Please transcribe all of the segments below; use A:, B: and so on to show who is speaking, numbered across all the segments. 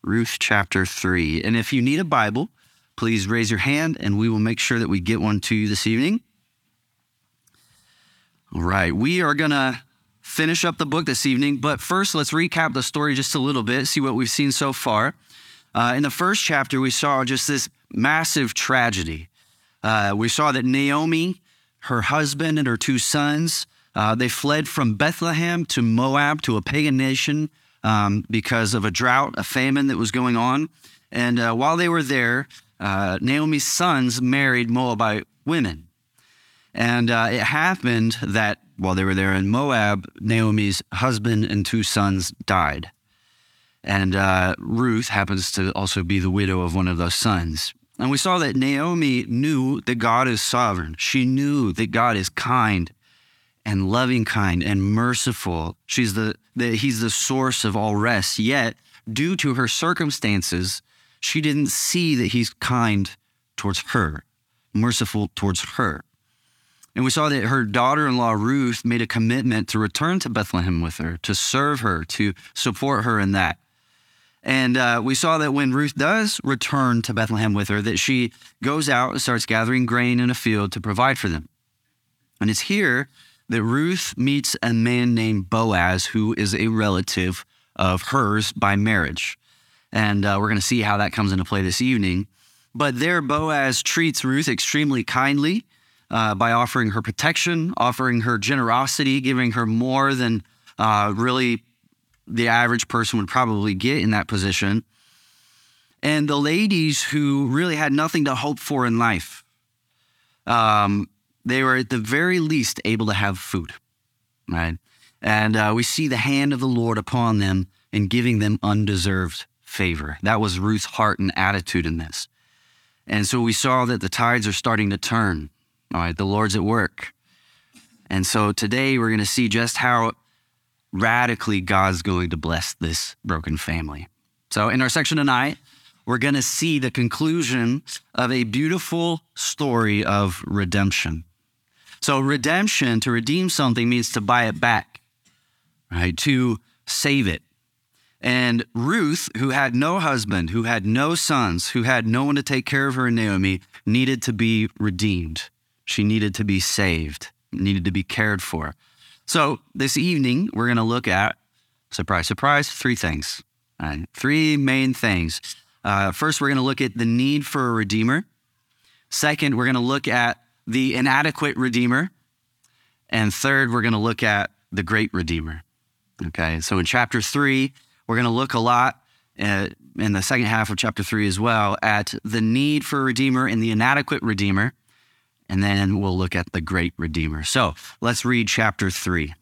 A: Ruth chapter 3. And if you need a Bible, please raise your hand and we will make sure that we get one to you this evening. All right, we are going to finish up the book this evening, but first let's recap the story just a little bit, see what we've seen so far. In the first chapter, we saw just this massive tragedy. We saw that Naomi, her husband, and her two sons, they fled from Bethlehem to Moab, to a pagan nation, because of a drought, a famine that was going on. And while they were there, Naomi's sons married Moabite women. And it happened that while they were there in Moab, Naomi's husband and two sons died. And Ruth happens to also be the widow of one of those sons. And we saw that Naomi knew that God is sovereign. She knew that God is kind and loving kind and merciful. He's the source of all rest. Yet, due to her circumstances, she didn't see that he's kind towards her, merciful towards her. And we saw that her daughter-in-law, Ruth, made a commitment to return to Bethlehem with her, to serve her, to support her in that. And we saw that when Ruth does return to Bethlehem with her, that she goes out and starts gathering grain in a field to provide for them. And it's here that Ruth meets a man named Boaz, who is a relative of hers by marriage. And we're going to see how that comes into play this evening. But there, Boaz treats Ruth extremely kindly by offering her protection, offering her generosity, giving her more than really the average person would probably get in that position. And the ladies who really had nothing to hope for in life, they were at the very least able to have food, right? And we see the hand of the Lord upon them in giving them undeserved favor. That was Ruth's heart and attitude in this. And so we saw that the tides are starting to turn, all right? The Lord's at work. And so today we're going to see just how radically God's going to bless this broken family. So in our section tonight, we're going to see the conclusion of a beautiful story of redemption. So redemption, to redeem something, means to buy it back, right? To save it. And Ruth, who had no husband, who had no sons, who had no one to take care of her and Naomi, needed to be redeemed. She needed to be saved, needed to be cared for. So this evening, we're going to look at, surprise, surprise, three things, right? Three main things. First, we're going to look at the need for a redeemer. Second, we're going to look at the inadequate redeemer. And third, we're going to look at the great redeemer. Okay, so in chapter 3, we're going to look a lot in the second half of chapter 3 as well at the need for a redeemer and the inadequate redeemer. And then we'll look at the great redeemer. So let's read chapter 3. It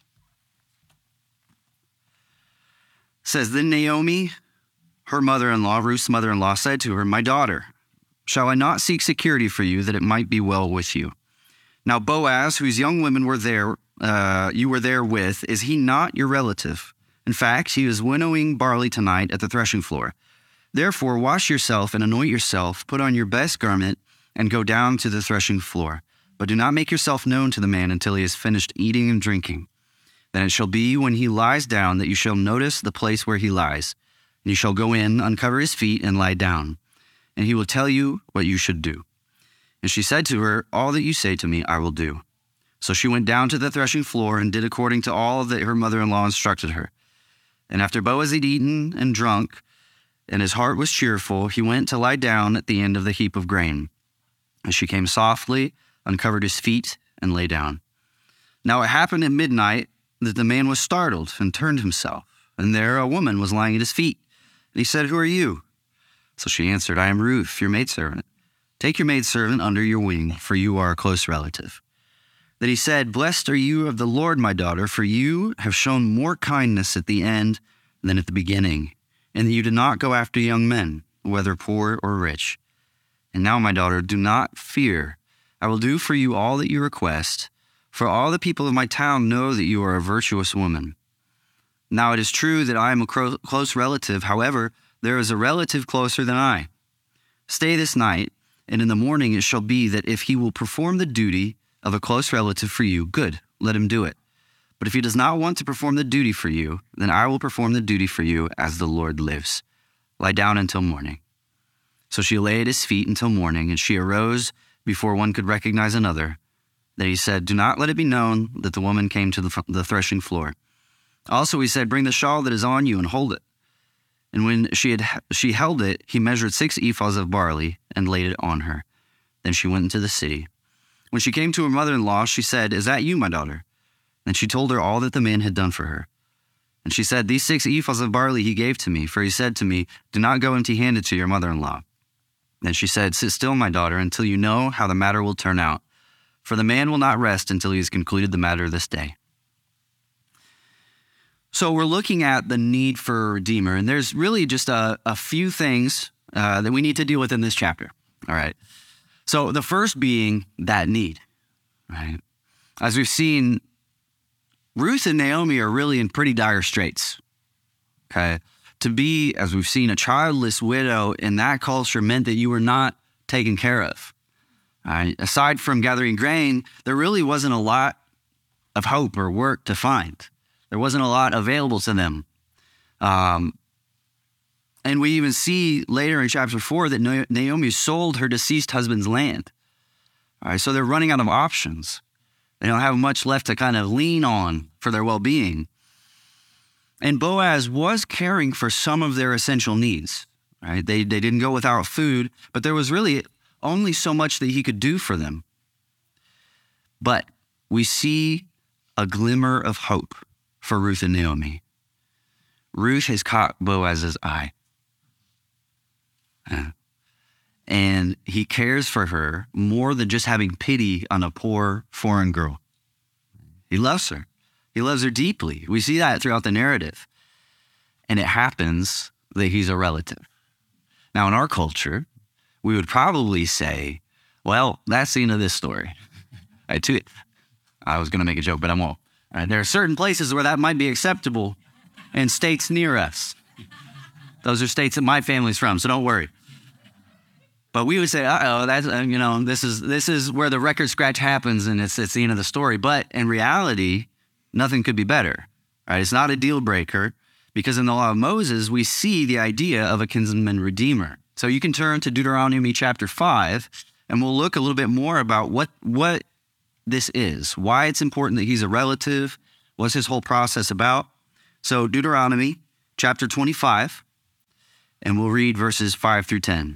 A: says, Then Naomi, her mother-in-law, Ruth's mother-in-law, said to her, My daughter, shall I not seek security for you, that it might be well with you? Now Boaz, whose young women were there, you were there with, is he not your relative? In fact, he is winnowing barley tonight at the threshing floor. Therefore, wash yourself and anoint yourself, put on your best garment, and go down to the threshing floor. But do not make yourself known to the man until he has finished eating and drinking. Then it shall be when he lies down that you shall notice the place where he lies. And you shall go in, uncover his feet, and lie down. And he will tell you what you should do. And she said to her, All that you say to me I will do. So she went down to the threshing floor and did according to all that her mother-in-law instructed her. And after Boaz had eaten and drunk, and his heart was cheerful, he went to lie down at the end of the heap of grain. And she came softly, uncovered his feet, and lay down. Now it happened at midnight that the man was startled and turned himself, and there a woman was lying at his feet. And he said, Who are you? So she answered, I am Ruth, your maidservant. Take your maidservant under your wing, for you are a close relative. Then he said, Blessed are you of the Lord, my daughter, for you have shown more kindness at the end than at the beginning, and that you did not go after young men, whether poor or rich. And now, my daughter, do not fear. I will do for you all that you request, for all the people of my town know that you are a virtuous woman. Now it is true that I am a close relative. However, there is a relative closer than I. Stay this night, and in the morning it shall be that if he will perform the duty of a close relative for you, good, let him do it. But if he does not want to perform the duty for you, then I will perform the duty for you as the Lord lives. Lie down until morning." So she lay at his feet until morning, and she arose before one could recognize another. Then he said, "Do not let it be known that the woman came to the threshing floor." Also he said, "Bring the shawl that is on you and hold it." And when she held it, he measured 6 ephahs of barley and laid it on her. Then she went into the city. When she came to her mother-in-law, she said, "Is that you, my daughter?" And she told her all that the man had done for her. And she said, "These 6 ephahs of barley he gave to me, for he said to me, 'Do not go empty-handed to your mother-in-law.'" Then she said, "Sit still, my daughter, until you know how the matter will turn out. For the man will not rest until he has concluded the matter this day." So we're looking at the need for a redeemer, and there's really just a few things that we need to deal with in this chapter. All right. So the first being that need, right? As we've seen, Ruth and Naomi are really in pretty dire straits. Okay. To be, as we've seen, a childless widow in that culture meant that you were not taken care of. Aside from gathering grain, there really wasn't a lot of hope or work to find. There wasn't a lot available to them. And we even see later in chapter 4 that Naomi sold her deceased husband's land. All right, so they're running out of options. They don't have much left to kind of lean on for their well-being. And Boaz was caring for some of their essential needs. Right? They didn't go without food, but there was really only so much that he could do for them. But we see a glimmer of hope for Ruth and Naomi. Ruth has caught Boaz's eye. And he cares for her more than just having pity on a poor foreign girl. He loves her. He loves her deeply. We see that throughout the narrative. And it happens that he's a relative. Now, in our culture, we would probably say, well, that's the end of this story. I was going to make a joke, but I won't. There are certain places where that might be acceptable in states near us. Those are states that my family's from, so don't worry. But we would say, that's, this is where the record scratch happens and it's the end of the story. But in reality, nothing could be better, right? It's not a deal breaker because in the law of Moses, we see the idea of a kinsman redeemer. So you can turn to Deuteronomy chapter 5, and we'll look a little bit more about what this is, why it's important that he's a relative, what's his whole process about. So Deuteronomy chapter 25, and we'll read verses 5 through 10.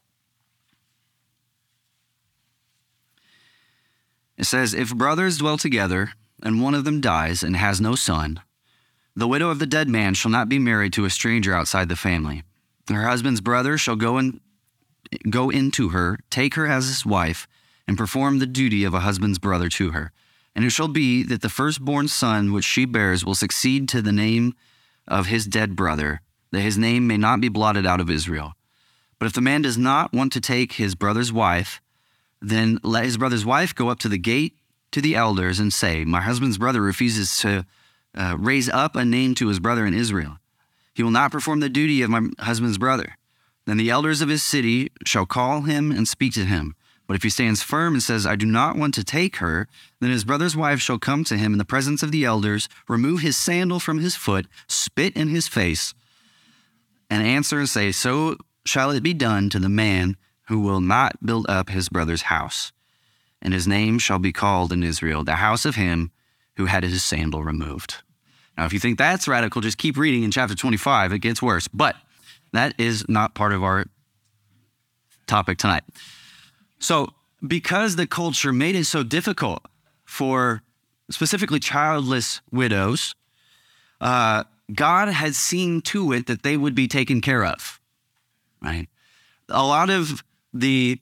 A: It says, "If brothers dwell together, and one of them dies and has no son, the widow of the dead man shall not be married to a stranger outside the family. Her husband's brother shall go in to her, take her as his wife, and perform the duty of a husband's brother to her. And it shall be that the firstborn son which she bears will succeed to the name of his dead brother, that his name may not be blotted out of Israel. But if the man does not want to take his brother's wife, then let his brother's wife go up to the gate to the elders and say, 'My husband's brother refuses to raise up a name to his brother in Israel. He will not perform the duty of my husband's brother. Then the elders of his city shall call him and speak to him. But if he stands firm and says, I do not want to take her, then his brother's wife shall come to him in the presence of the elders, remove his sandal from his foot, spit in his face, and answer and say, so shall it be done to the man who will not build up his brother's house. And his name shall be called in Israel, the house of him who had his sandal removed.'" Now, if you think that's radical, just keep reading in chapter 25. It gets worse. But that is not part of our topic tonight. So because the culture made it so difficult for specifically childless widows, God had seen to it that they would be taken care of, right? A lot of the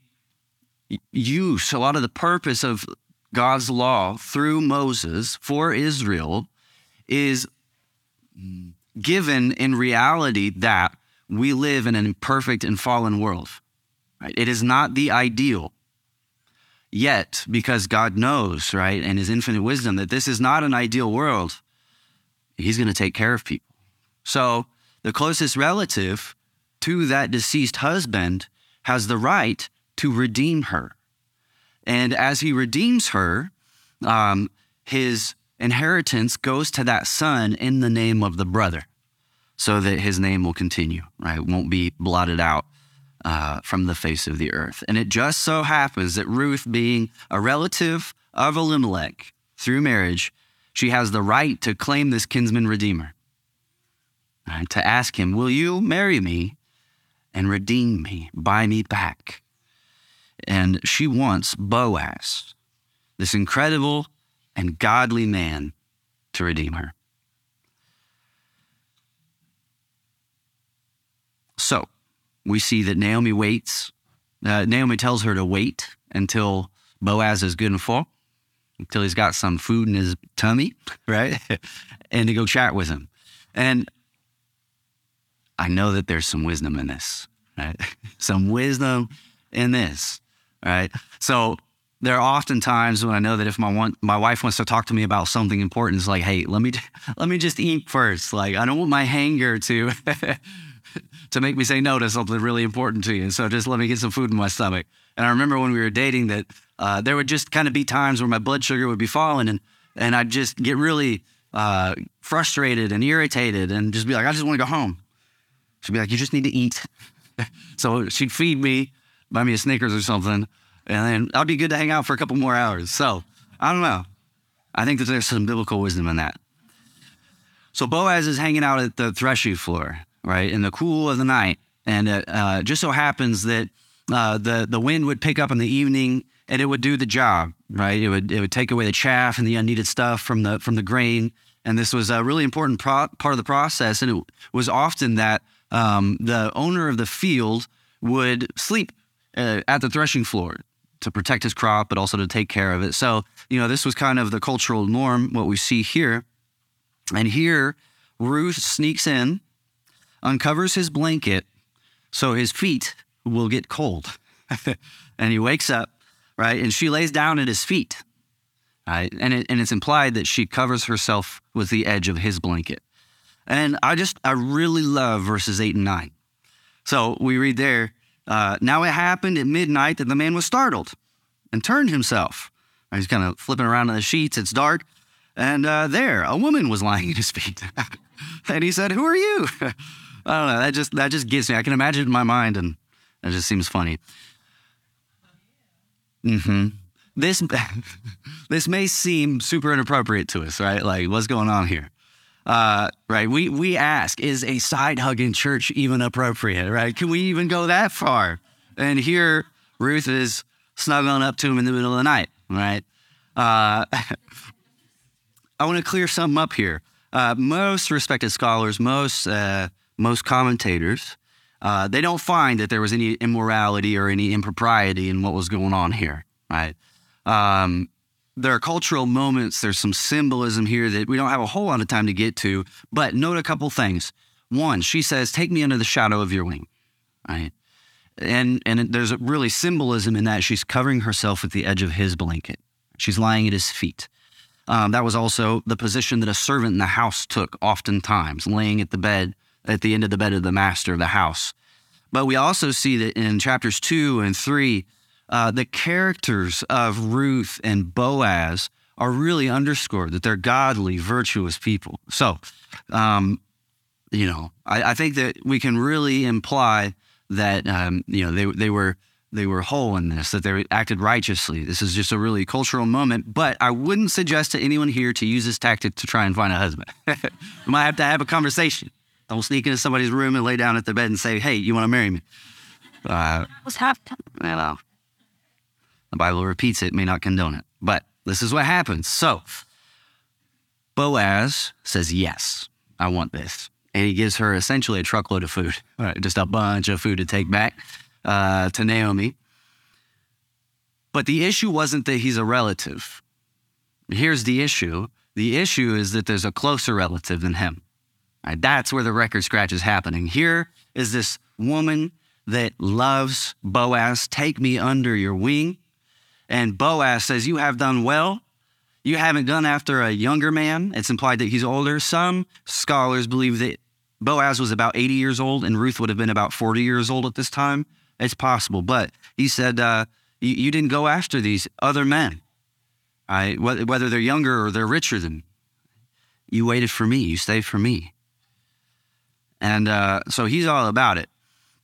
A: purpose of God's law through Moses for Israel is given in reality that we live in an imperfect and fallen world. Right? It is not the ideal. Yet, because God knows, right, and his infinite wisdom, that this is not an ideal world, he's going to take care of people. So the closest relative to that deceased husband has the right to redeem her. And as he redeems her, his inheritance goes to that son in the name of the brother. so that his name will continue, right? It won't be blotted out from the face of the earth. And it just so happens that Ruth, being a relative of Elimelech through marriage, she has the right to claim this kinsman redeemer, right? To ask him, will you marry me and redeem me, buy me back? And she wants Boaz, this incredible and godly man, to redeem her. So we see that Naomi waits. Naomi tells her to wait until Boaz is good and full, until he's got some food in his tummy, right? And to go chat with him. And I know that there's some wisdom in this, right? Some wisdom in this, right? So there are often times when I know that if my wife wants to talk to me about something important, it's like, hey, let me just eat first. Like, I don't want my hanger to to make me say no to something really important to you. So just let me get some food in my stomach. And I remember when we were dating that there would just kind of be times where my blood sugar would be falling and I'd just get really frustrated and irritated and just be like, I just want to go home. She'd be like, you just need to eat. So she'd feed me, buy me a Snickers or something, and then I'd be good to hang out for a couple more hours. So I don't know. I think that there's some biblical wisdom in that. So Boaz is hanging out at the threshing floor, right, in the cool of the night. And it just so happens that the wind would pick up in the evening and it would do the job, right? It would take away the chaff and the unneeded stuff from the grain. And this was a really important part of the process. And it was often that the owner of the field would sleep at the threshing floor to protect his crop, but also to take care of it. So, this was kind of the cultural norm, what we see here. And here, Ruth sneaks in, uncovers his blanket so his feet will get cold. And he wakes up, right? And she lays down at his feet, right? And it's implied that she covers herself with the edge of his blanket. And I really love verses 8 and 9. So we read there, now it happened at midnight that the man was startled and turned himself. He's kind of flipping around in the sheets. It's dark. And there, a woman was lying at his feet. And he said, who are you? I don't know. That just gets me. I can imagine it in my mind, and it just seems funny. Mm-hmm. This may seem super inappropriate to us, right? Like, what's going on here? Right? We ask, is a side hug in church even appropriate, right? Can we even go that far? And here, Ruth is snuggling up to him in the middle of the night, right? I want to clear something up here. Most respected scholars, most commentators, they don't find that there was any immorality or any impropriety in what was going on here, right? There are cultural moments. There's some symbolism here that we don't have a whole lot of time to get to, but note a couple things. One, she says, take me under the shadow of your wing, right? And there's a really symbolism in that she's covering herself with the edge of his blanket. She's lying at his feet. That was also the position that a servant in the house took oftentimes, laying at the end of the bed of the master of the house. But we also see that in chapters 2 and 3, the characters of Ruth and Boaz are really underscored, that they're godly, virtuous people. So, I think that we can really imply that, they were whole in this, that they acted righteously. This is just a really cultural moment, but I wouldn't suggest to anyone here to use this tactic to try and find a husband. You might have to have a conversation. Don't sneak into somebody's room and lay down at the bed and say, hey, you want to marry me?
B: What's happening?
A: Well, the Bible repeats it, may not condone it, but this is what happens. So Boaz says, yes, I want this. And he gives her essentially a truckload of food, right? Just a bunch of food to take back to Naomi. But the issue wasn't that he's a relative. Here's the issue. The issue is that there's a closer relative than him. Right? That's where the record scratch is happening. Here is this woman that loves Boaz. Take me under your wing. And Boaz says, you have done well. You haven't gone after a younger man. It's implied that he's older. Some scholars believe that Boaz was about 80 years old and Ruth would have been about 40 years old at this time. It's possible. But he said, you didn't go after these other men, whether they're younger or they're richer than you. You waited for me. You stayed for me. And so he's all about it.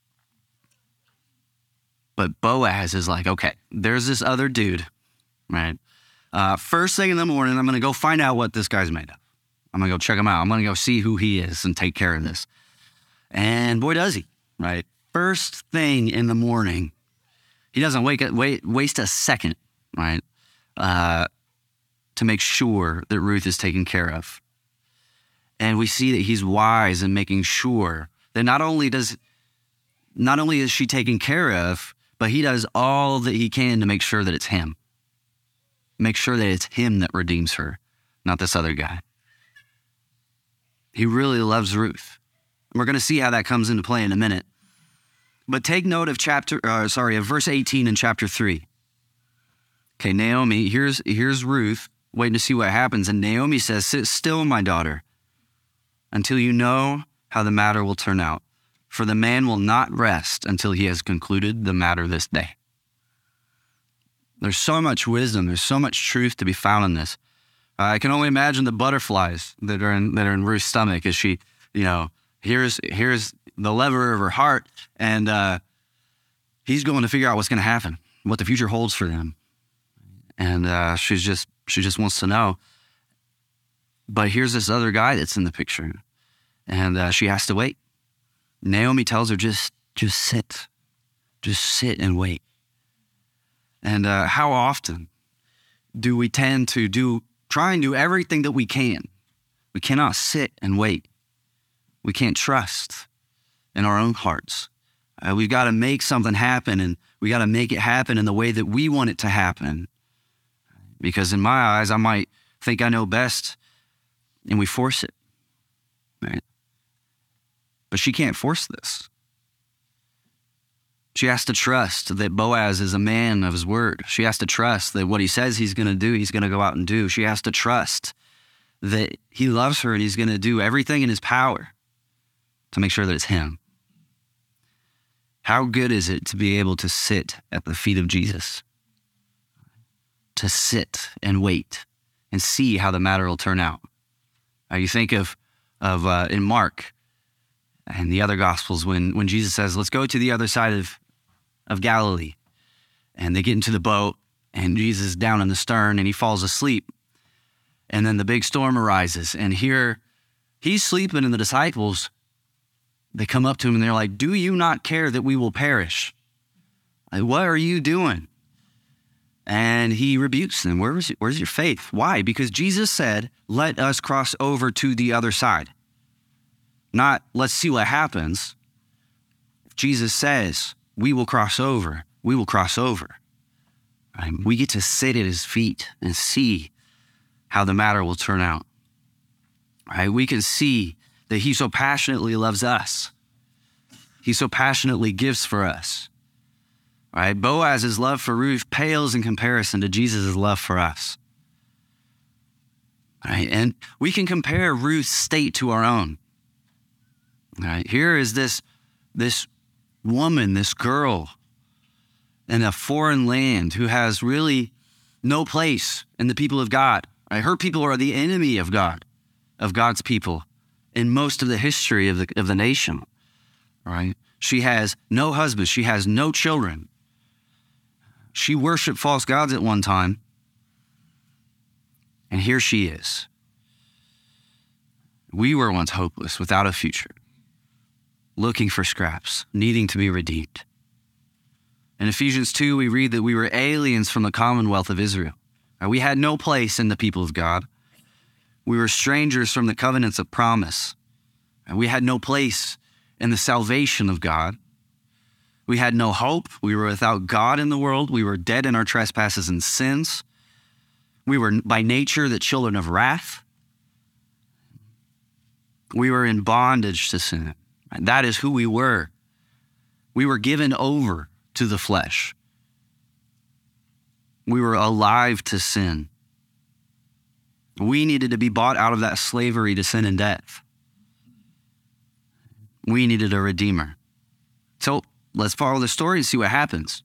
A: But Boaz is like, okay, there's this other dude, right? First thing in the morning, I'm going to go find out what this guy's made of. I'm going to go check him out. I'm going to go see who he is and take care of this. And boy, does he, right? First thing in the morning, he doesn't waste a second, right, to make sure that Ruth is taken care of. And we see that he's wise in making sure that not only is she taken care of, but he does all that he can to make sure that it's him. Make sure that it's him that redeems her, not this other guy. He really loves Ruth. We're going to see how that comes into play in a minute. But take note of verse 18 in chapter 3. Okay, Naomi, here's Ruth waiting to see what happens. And Naomi says, "Sit still, my daughter, until you know how the matter will turn out. For the man will not rest until he has concluded the matter this day." There's so much wisdom. There's so much truth to be found in this. I can only imagine the butterflies that are in Ruth's stomach as she, here's the lever of her heart, and he's going to figure out what's going to happen, what the future holds for them, and she just wants to know. But here's this other guy that's in the picture, and she has to wait. Naomi tells her, just sit and wait. And how often do we tend to try and do everything that we can? We cannot sit and wait. We can't trust in our own hearts. We've got to make something happen, and we got to make it happen in the way that we want it to happen. Because in my eyes, I might think I know best, and we force it, right? But she can't force this. She has to trust that Boaz is a man of his word. She has to trust that what he says he's going to do, he's going to go out and do. She has to trust that he loves her and he's going to do everything in his power to make sure that it's him. How good is it to be able to sit at the feet of Jesus? To sit and wait and see how the matter will turn out. You think of in Mark and the other Gospels when Jesus says, let's go to the other side of Galilee. And they get into the boat and Jesus is down in the stern and he falls asleep. And then the big storm arises. And here he's sleeping and the disciples, they come up to him and they're like, "Do you not care that we will perish? Like, what are you doing?" And he rebukes them. Where's your faith? Why? Because Jesus said, let us cross over to the other side. Not, let's see what happens. If Jesus says, we will cross over, we will cross over. Right? We get to sit at his feet and see how the matter will turn out. Right? We can see that he so passionately loves us. He so passionately gives for us. Right? Boaz's love for Ruth pales in comparison to Jesus' love for us. Right? And we can compare Ruth's state to our own. Right? Here is this woman, this girl in a foreign land who has really no place in the people of God. Right? Her people are the enemy of God, of God's people in most of the history of the nation. Right? She has no husband. She has no children. She worshiped false gods at one time. And here she is. We were once hopeless, without a future, looking for scraps, needing to be redeemed. In Ephesians 2, we read that we were aliens from the commonwealth of Israel. We had no place in the people of God. We were strangers from the covenants of promise. We had no place in the salvation of God. We had no hope. We were without God in the world. We were dead in our trespasses and sins. We were by nature the children of wrath. We were in bondage to sin. That is who we were. We were given over to the flesh. We were alive to sin. We needed to be bought out of that slavery to sin and death. We needed a redeemer. So let's follow the story and see what happens.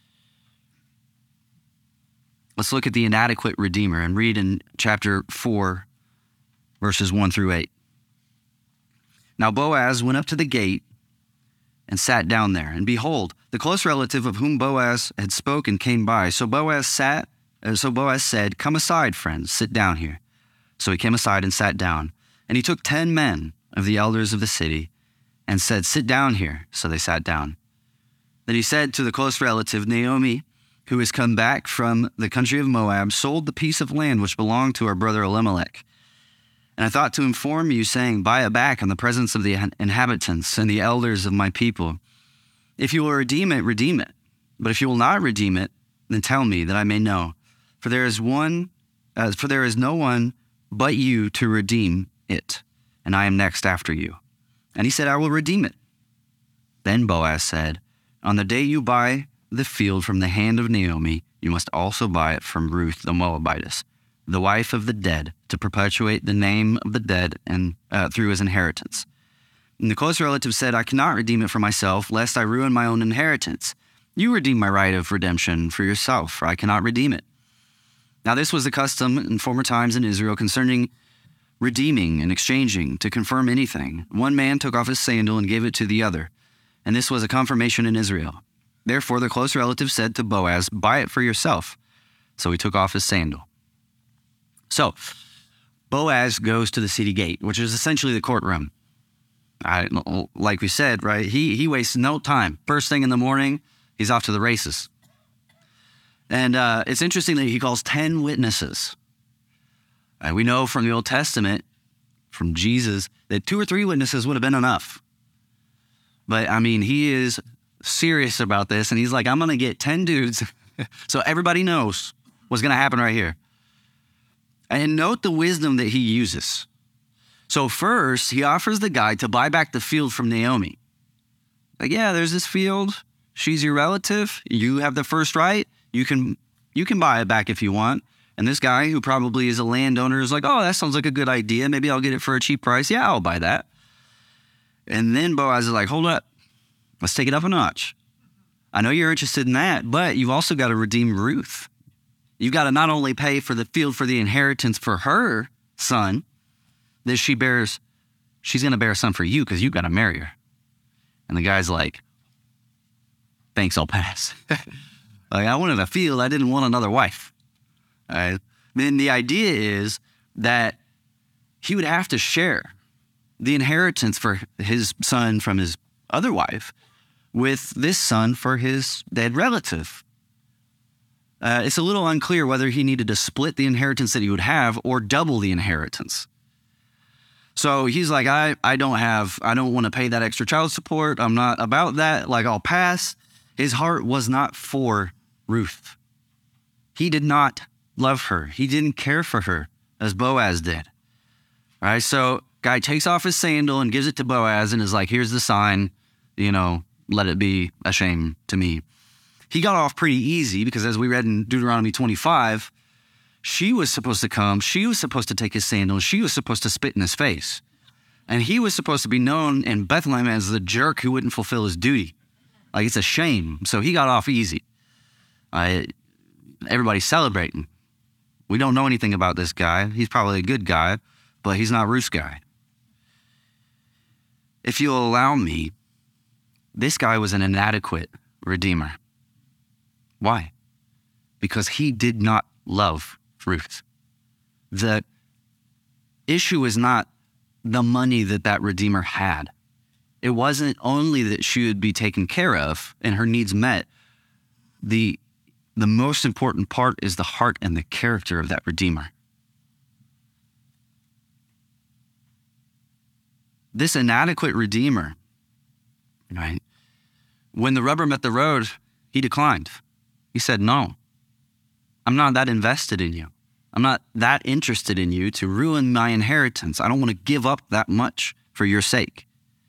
A: Let's look at the inadequate redeemer and read in chapter 4, verses 1 through 8. Now Boaz went up to the gate and sat down there. And behold, the close relative of whom Boaz had spoken came by. So Boaz said, "Come aside, friends, sit down here." So he came aside and sat down. And he took 10 men of the elders of the city and said, "Sit down here." So they sat down. Then he said to the close relative, "Naomi, who has come back from the country of Moab, sold the piece of land which belonged to our brother Elimelech. And I thought to inform you, saying, buy it back in the presence of the inhabitants and the elders of my people. If you will redeem it, redeem it. But if you will not redeem it, then tell me that I may know. For there is no one but you to redeem it, and I am next after you." And he said, "I will redeem it." Then Boaz said, "On the day you buy the field from the hand of Naomi, you must also buy it from Ruth the Moabitess, the wife of the dead, to perpetuate the name of the dead and through his inheritance." And the close relative said, "I cannot redeem it for myself, lest I ruin my own inheritance. You redeem my right of redemption for yourself, for I cannot redeem it." Now this was the custom in former times in Israel concerning redeeming and exchanging to confirm anything. One man took off his sandal and gave it to the other, and this was a confirmation in Israel. Therefore the close relative said to Boaz, "Buy it for yourself." So he took off his sandal. So Boaz goes to the city gate, which is essentially the courtroom. Like we said, right? He wastes no time. First thing in the morning, he's off to the races. And it's interesting that he calls 10 witnesses. We know from the Old Testament, from Jesus, that 2 or 3 witnesses would have been enough. But I mean, he is serious about this, and he's like, I'm going to get 10 dudes so everybody knows what's going to happen right here. And note the wisdom that he uses. So first, he offers the guy to buy back the field from Naomi. Like, yeah, there's this field. She's your relative. You have the first right. You can buy it back if you want. And this guy, who probably is a landowner, is like, oh, that sounds like a good idea. Maybe I'll get it for a cheap price. Yeah, I'll buy that. And then Boaz is like, hold up. Let's take it up a notch. I know you're interested in that, but you've also got to redeem Ruth. You've got to not only pay for the field for the inheritance for her son, that she's going to bear a son for you because you've got to marry her. And the guy's like, thanks, I'll pass. Like, I wanted a field. I didn't want another wife. All right. Then the idea is that he would have to share the inheritance for his son from his other wife with this son for his dead relative. It's a little unclear whether he needed to split the inheritance that he would have or double the inheritance. So he's like, I don't want to pay that extra child support. I'm not about that. Like, I'll pass. His heart was not for Ruth. He did not love her. He didn't care for her as Boaz did. All right. So guy takes off his sandal and gives it to Boaz and is like, here's the sign, let it be a shame to me. He got off pretty easy because, as we read in Deuteronomy 25, she was supposed to come. She was supposed to take his sandal. She was supposed to spit in his face. And he was supposed to be known in Bethlehem as the jerk who wouldn't fulfill his duty. Like, it's a shame. So he got off easy. Everybody's celebrating. We don't know anything about this guy. He's probably a good guy, but he's not Ruth's guy. If you'll allow me, this guy was an inadequate redeemer. Why? Because he did not love Ruth. The issue is not the money that redeemer had. It wasn't only that she would be taken care of and her needs met. The most important part is the heart and the character of that redeemer. This inadequate redeemer, right? When the rubber met the road, he declined. He said, no, I'm not that invested in you. I'm not that interested in you to ruin my inheritance. I don't want to give up that much for your sake.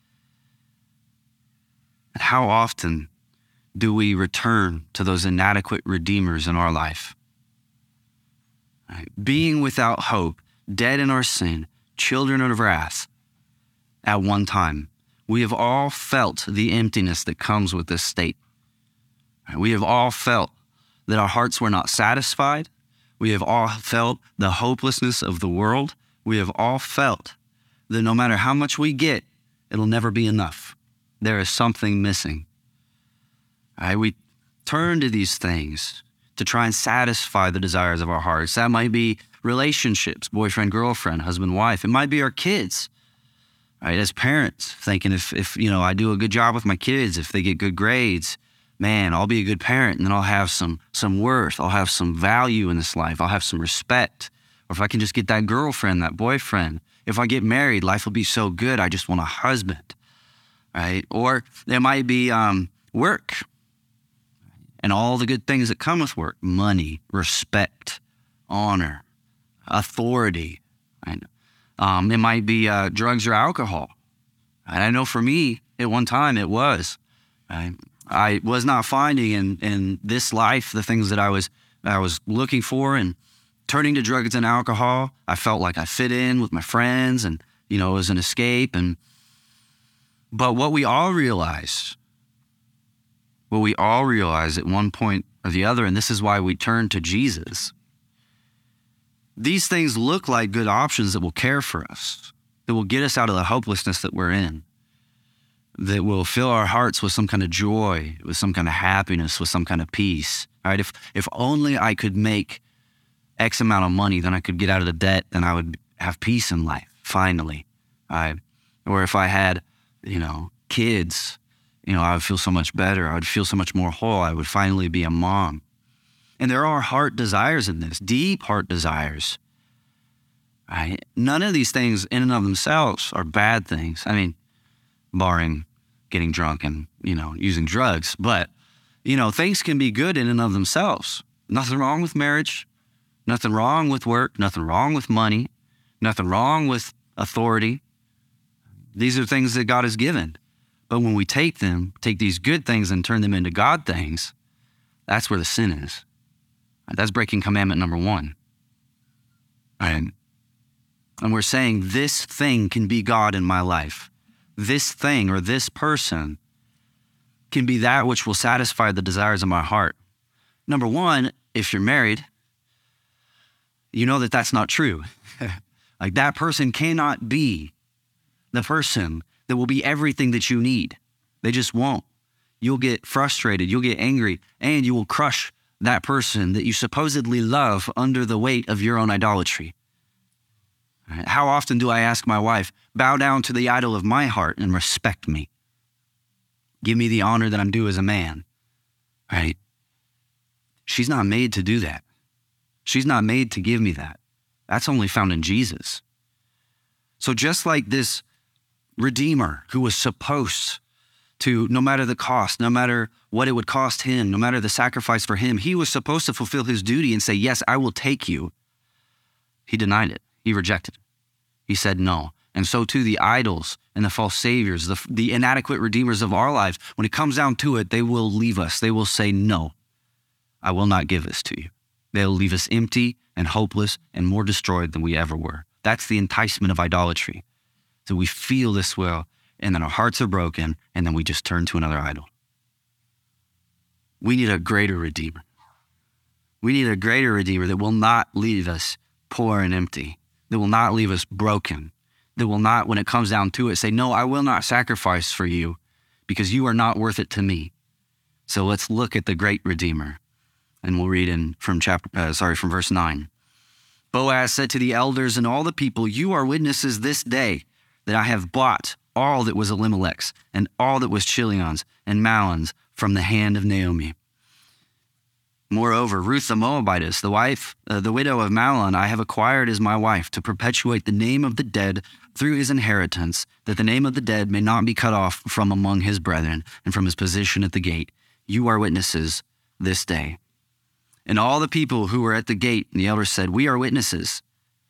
A: And how often do we return to those inadequate redeemers in our life? Right? Being without hope, dead in our sin, children of wrath at one time. We have all felt the emptiness that comes with this state. We have all felt that our hearts were not satisfied. We have all felt the hopelessness of the world. We have all felt that no matter how much we get, it'll never be enough. There is something missing. All right, we turn to these things to try and satisfy the desires of our hearts. That might be relationships, boyfriend, girlfriend, husband, wife. It might be our kids. Right, as parents, thinking if I do a good job with my kids, if they get good grades, man, I'll be a good parent, and then I'll have some worth. I'll have some value in this life. I'll have some respect. Or if I can just get that girlfriend, that boyfriend. If I get married, life will be so good. I just want a husband, right? Or there might be work and all the good things that come with work: money, respect, honor, authority. Right? It might be drugs or alcohol. And I know for me, at one time, it was. I was not finding in this life the things that I was looking for, and turning to drugs and alcohol, I felt like I fit in with my friends, and it was an escape. But what we all realized at one point or the other, and this is why we turn to Jesus. These things look like good options that will care for us, that will get us out of the hopelessness that we're in, that will fill our hearts with some kind of joy, with some kind of happiness, with some kind of peace. All right, if only I could make X amount of money, then I could get out of the debt, then I would have peace in life, finally. Or if I had, kids, I would feel so much better. I would feel so much more whole. I would finally be a mom. And there are heart desires in this, deep heart desires. Right? None of these things in and of themselves are bad things. I mean, barring getting drunk and, using drugs. But, things can be good in and of themselves. Nothing wrong with marriage. Nothing wrong with work. Nothing wrong with money. Nothing wrong with authority. These are things that God has given. But when we take these good things and turn them into God things, that's where the sin is. That's breaking commandment number 1. And we're saying this thing can be God in my life. This thing or this person can be that which will satisfy the desires of my heart. Number 1, if you're married, you know that that's not true. Like, that person cannot be the person that will be everything that you need. They just won't. You'll get frustrated, you'll get angry, and you will crush that person that you supposedly love under the weight of your own idolatry. How often do I ask my wife, bow down to the idol of my heart and respect me? Give me the honor that I'm due as a man, right? She's not made to do that. She's not made to give me that. That's only found in Jesus. So just like this Redeemer who was supposed to, no matter the cost, no matter what it would cost him, no matter the sacrifice for him, he was supposed to fulfill his duty and say, yes, I will take you. He denied it. He rejected it. He said no. And so too the idols and the false saviors, the inadequate redeemers of our lives, when it comes down to it, they will leave us. They will say, no, I will not give this to you. They'll leave us empty and hopeless and more destroyed than we ever were. That's the enticement of idolatry. So we feel this will, and then our hearts are broken, and then we just turn to another idol. We need a greater Redeemer. We need a greater Redeemer that will not leave us poor and empty, that will not leave us broken, that will not, when it comes down to it, say, no, I will not sacrifice for you because you are not worth it to me. So let's look at the great Redeemer. And we'll read from verse 9. Boaz said to the elders and all the people, you are witnesses this day that I have bought all that was Elimelech's and all that was Chilion's and Mahlon's from the hand of Naomi. Moreover, Ruth the Moabitess, the widow of Mahlon, I have acquired as my wife to perpetuate the name of the dead through his inheritance, that the name of the dead may not be cut off from among his brethren and from his position at the gate. You are witnesses this day. And all the people who were at the gate, and the elders said, we are witnesses.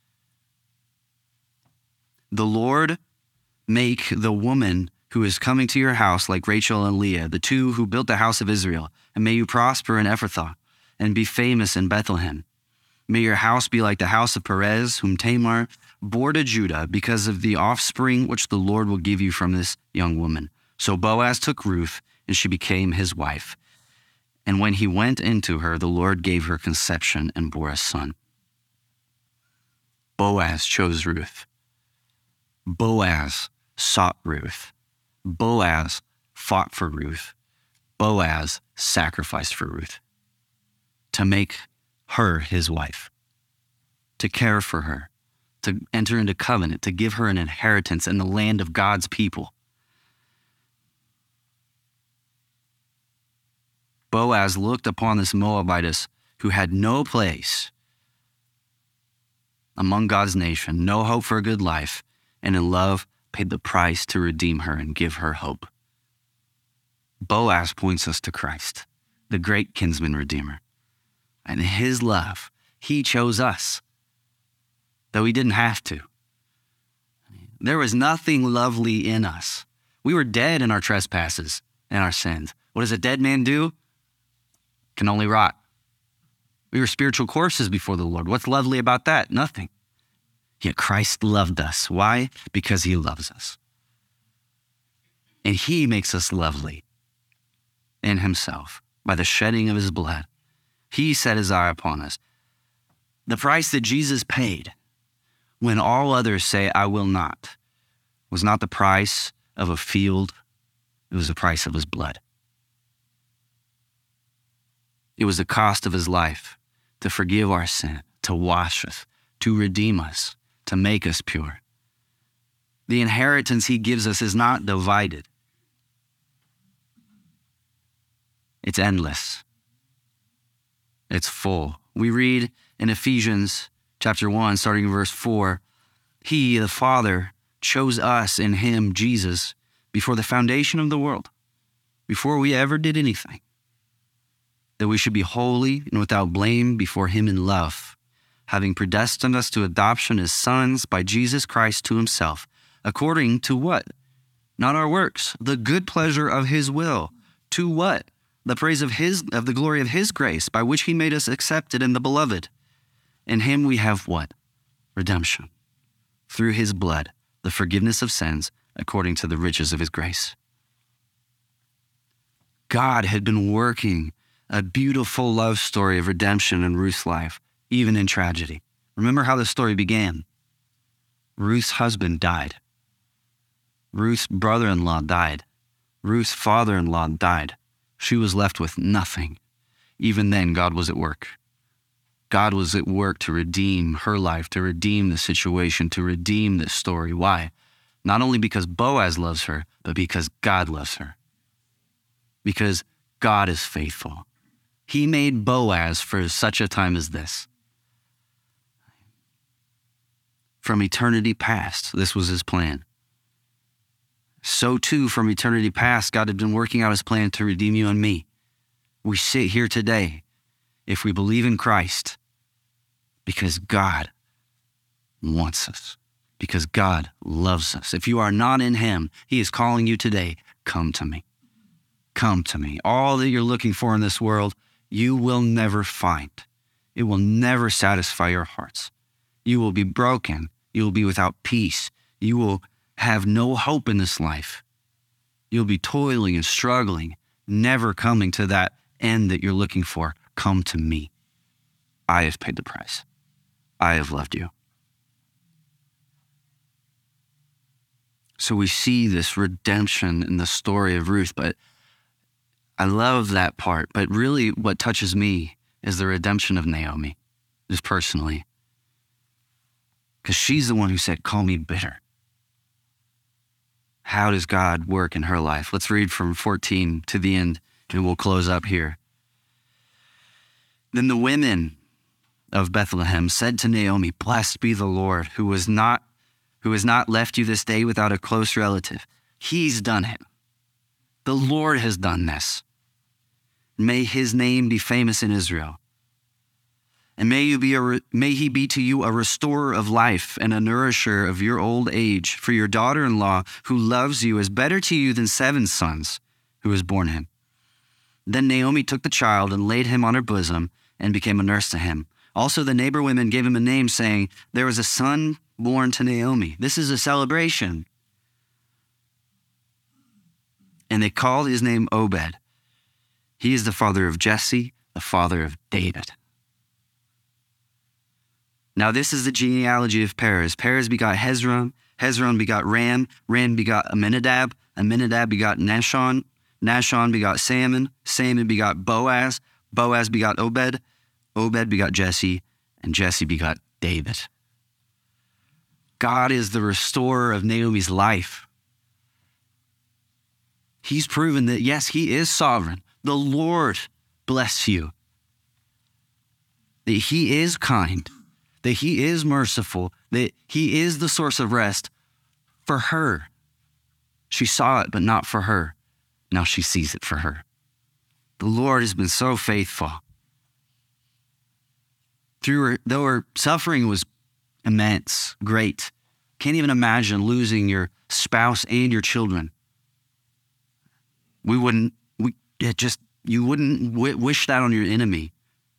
A: The Lord make the woman who is coming to your house like Rachel and Leah, the two who built the house of Israel, and may you prosper in Ephrathah and be famous in Bethlehem. May your house be like the house of Perez, whom Tamar bore to Judah, because of the offspring which the Lord will give you from this young woman. So Boaz took Ruth, and she became his wife. And when he went into her, the Lord gave her conception and bore a son. Boaz chose Ruth. Boaz sought Ruth. Boaz fought for Ruth. Boaz sacrificed for Ruth to make her his wife, to care for her, to enter into covenant, to give her an inheritance in the land of God's people. Boaz looked upon this Moabitess who had no place among God's nation, no hope for a good life, and in love paid the price to redeem her and give her hope. Boaz points us to Christ, the great kinsman redeemer. And in his love, he chose us, though he didn't have to. There was nothing lovely in us. We were dead in our trespasses and our sins. What does a dead man do? Can only rot. We were spiritual corpses before the Lord. What's lovely about that? Nothing. Yet Christ loved us. Why? Because he loves us. And he makes us lovely in himself by the shedding of his blood. He set his eye upon us. The price that Jesus paid when all others say, I will not, was not the price of a field. It was the price of his blood. It was the cost of his life to forgive our sin, to wash us, to redeem us, to make us pure. The inheritance he gives us is not divided. It's endless. It's full. We read in Ephesians chapter 1, starting in verse 4, he, the Father, chose us in him, Jesus, before the foundation of the world, before we ever did anything, that we should be holy and without blame before him in love, having predestined us to adoption as sons by Jesus Christ to himself, according to what? Not our works, the good pleasure of his will. To what? The praise of the glory of his grace, by which he made us accepted in the beloved. In him we have what? Redemption. Through his blood, the forgiveness of sins, according to the riches of his grace. God had been working a beautiful love story of redemption in Ruth's life, even in tragedy. Remember how the story began. Ruth's husband died. Ruth's brother-in-law died. Ruth's father-in-law died. She was left with nothing. Even then, God was at work. God was at work to redeem her life, to redeem the situation, to redeem this story. Why? Not only because Boaz loves her, but because God loves her. Because God is faithful. He made Boaz for such a time as this. From eternity past, this was his plan. So too, from eternity past, God had been working out his plan to redeem you and me. We sit here today, if we believe in Christ, because God wants us, because God loves us. If you are not in him, he is calling you today, come to me. Come to me. All that you're looking for in this world, you will never find. It will never satisfy your hearts. You will be broken. You will be without peace. You will have no hope in this life. You'll be toiling and struggling, never coming to that end that you're looking for. Come to me. I have paid the price. I have loved you. So we see this redemption in the story of Ruth, but I love that part. But really what touches me is the redemption of Naomi, just personally. Because she's the one who said, call me bitter. How does God work in her life? Let's read from 14 to the end, and we'll close up here. Then the women of Bethlehem said to Naomi, blessed be the Lord, who has not left you this day without a close relative. He's done it. The Lord has done this. May his name be famous in Israel. And may he be to you a restorer of life and a nourisher of your old age. For your daughter-in-law, who loves you, is better to you than 7 sons who has borne him. Then Naomi took the child and laid him on her bosom and became a nurse to him. Also the neighbor women gave him a name, saying, there was a son born to Naomi. This is a celebration. And they called his name Obed. He is the father of Jesse, the father of David. Now this is the genealogy of Perez. Perez begot Hezron. Hezron begot Ram. Ram begot Amminadab. Amminadab begot Nahshon. Nahshon begot Salmon. Salmon begot Boaz. Boaz begot Obed. Obed begot Jesse. And Jesse begot David. God is the restorer of Naomi's life. He's proven that, yes, he is sovereign. The Lord bless you. That he is kind. That he is merciful. That he is the source of rest for her. She saw it, but not for her. Now she sees it for her. The Lord has been so faithful. Though her suffering was immense, great. Can't even imagine losing your spouse and your children. You wouldn't wish that on your enemy.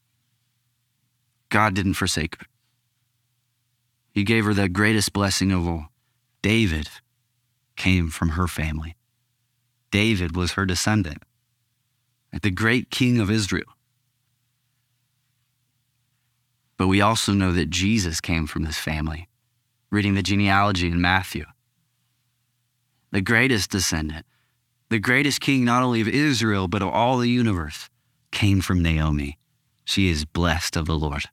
A: God didn't forsake her. He gave her the greatest blessing of all. David came from her family. David was her descendant, the great king of Israel. But we also know that Jesus came from this family. Reading the genealogy in Matthew. The greatest descendant, the greatest king not only of Israel, but of all the universe, came from Naomi. She is blessed of the Lord.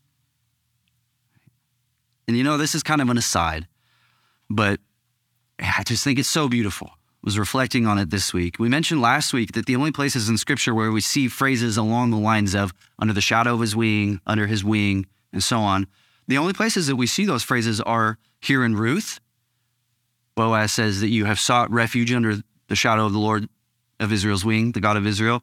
A: And you know, this is kind of an aside, but I just think it's so beautiful. I was reflecting on it this week. We mentioned last week that the only places in Scripture where we see phrases along the lines of under the shadow of his wing, under his wing, and so on, the only places that we see those phrases are here in Ruth. Boaz says that you have sought refuge under the shadow of the Lord of Israel's wing, the God of Israel.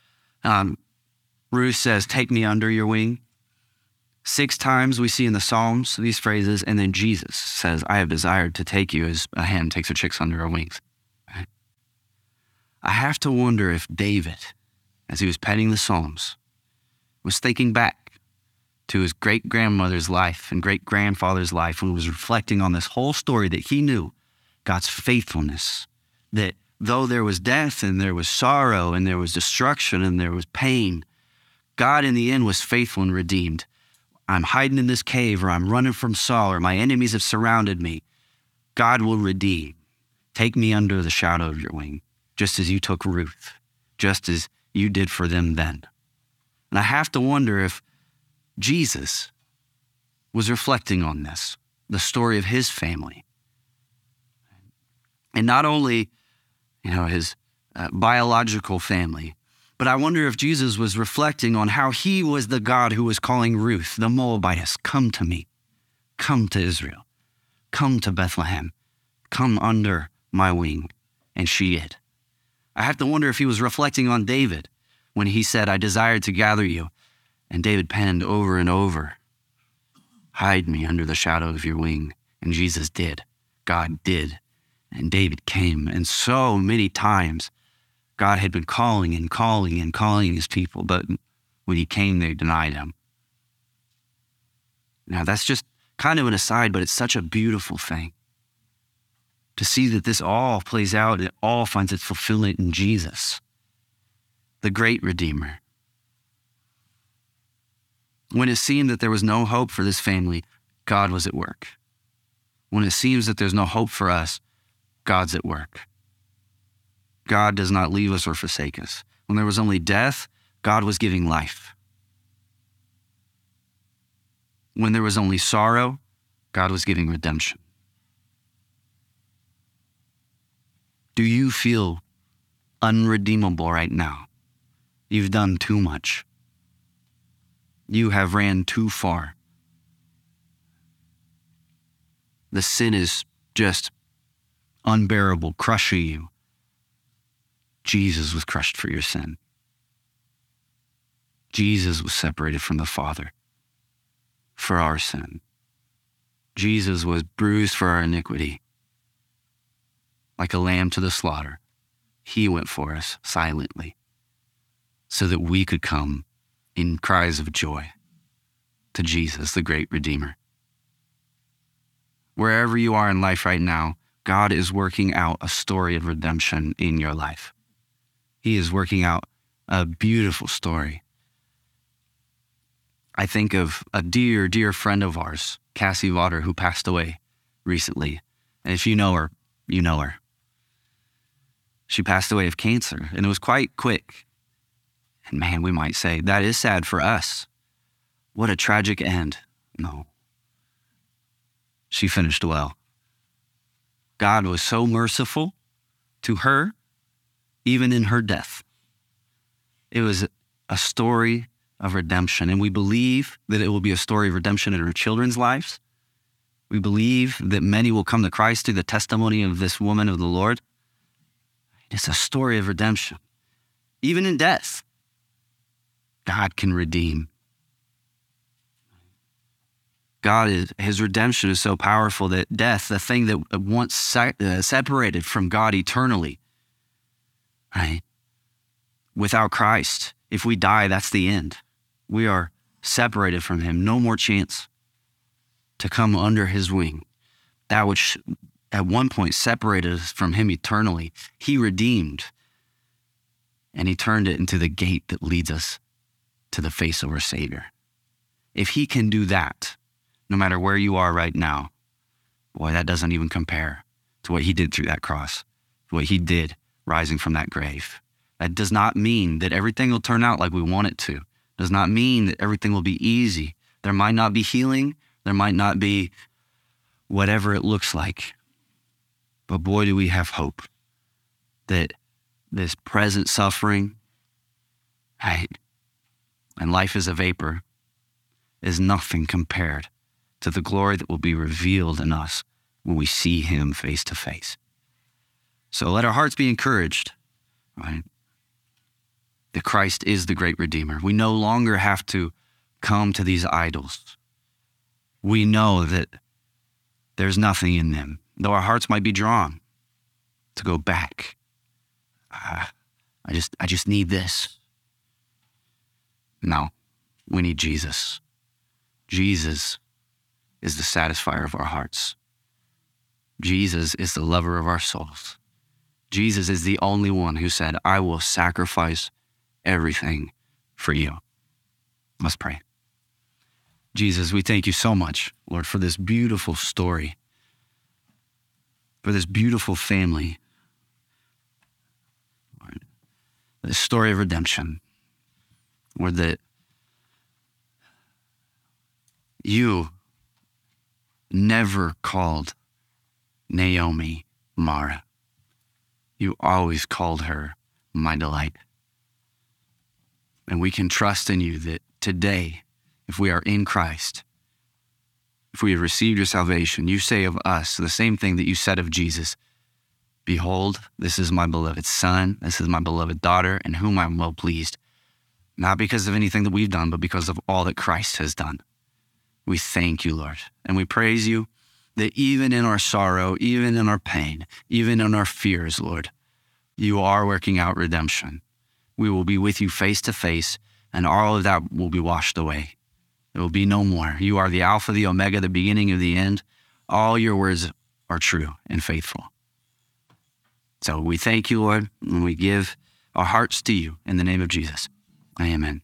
A: Ruth says, take me under your wing. 6 times we see in the Psalms these phrases, and then Jesus says, I have desired to take you as a hen takes her chicks under her wings. Right? I have to wonder if David, as he was penning the Psalms, was thinking back to his great-grandmother's life and great-grandfather's life when he was reflecting on this whole story that he knew God's faithfulness, that though there was death and there was sorrow and there was destruction and there was pain, God in the end was faithful and redeemed. I'm hiding in this cave, or I'm running from Saul, or my enemies have surrounded me. God will redeem. Take me under the shadow of your wing, just as you took Ruth, just as you did for them then. And I have to wonder if Jesus was reflecting on this, the story of his family. And not only, his biological family, but I wonder if Jesus was reflecting on how he was the God who was calling Ruth, the Moabitess, come to me, come to Israel, come to Bethlehem, come under my wing. And she did. I have to wonder if he was reflecting on David when he said, I desired to gather you. And David penned over and over, hide me under the shadow of your wing. And Jesus did. God did. And David came. And so many times, God had been calling and calling and calling his people, but when he came, they denied him. Now, that's just kind of an aside, but it's such a beautiful thing to see that this all plays out. It all finds its fulfillment in Jesus, the great Redeemer. When it seemed that there was no hope for this family, God was at work. When it seems that there's no hope for us, God's at work. God does not leave us or forsake us. When there was only death, God was giving life. When there was only sorrow, God was giving redemption. Do you feel unredeemable right now? You've done too much. You have ran too far. The sin is just unbearable, crushing you. Jesus was crushed for your sin. Jesus was separated from the Father for our sin. Jesus was bruised for our iniquity. Like a lamb to the slaughter, he went for us silently so that we could come in cries of joy to Jesus, the great Redeemer. Wherever you are in life right now, God is working out a story of redemption in your life. He is working out a beautiful story. I think of a dear, dear friend of ours, Cassie Vaughter, who passed away recently. And if you know her, you know her. She passed away of cancer, and it was quite quick. And man, we might say, that is sad for us. What a tragic end. No. She finished well. God was so merciful to her, even in her death. It was a story of redemption, and we believe that it will be a story of redemption in her children's lives. We believe that many will come to Christ through the testimony of this woman of the Lord. It's a story of redemption. Even in death, God can redeem. His redemption is so powerful that death, the thing that once separated from God eternally, right? Without Christ, if we die, that's the end. We are separated from him. No more chance to come under his wing. That which at one point separated us from him eternally, he redeemed, and he turned it into the gate that leads us to the face of our Savior. If he can do that, no matter where you are right now, boy, that doesn't even compare to what he did through that cross, to what he did rising from that grave. That does not mean that everything will turn out like we want it to. It does not mean that everything will be easy. There might not be healing. There might not be whatever it looks like. But boy, do we have hope that this present suffering, right, and life is a vapor, is nothing compared to the glory that will be revealed in us when we see him face to face. So let our hearts be encouraged, right? That Christ is the great Redeemer. We no longer have to come to these idols. We know that there's nothing in them, though our hearts might be drawn to go back. I just need this. No, we need Jesus. Jesus is the satisfier of our hearts. Jesus is the lover of our souls. Jesus is the only one who said, I will sacrifice everything for you. Let's pray. Jesus, we thank you so much, Lord, for this beautiful story, for this beautiful family, Lord, this story of redemption, Lord, that you never called Naomi Mara. You always called her my delight. And we can trust in you that today, if we are in Christ, if we have received your salvation, you say of us the same thing that you said of Jesus. Behold, this is my beloved son, this is my beloved daughter, in whom I am well pleased. Not because of anything that we've done, but because of all that Christ has done. We thank you, Lord, and we praise you that even in our sorrow, even in our pain, even in our fears, Lord, you are working out redemption. We will be with you face to face, and all of that will be washed away. There will be no more. You are the Alpha, the Omega, the beginning of the end. All your words are true and faithful. So we thank you, Lord, and we give our hearts to you in the name of Jesus. Amen.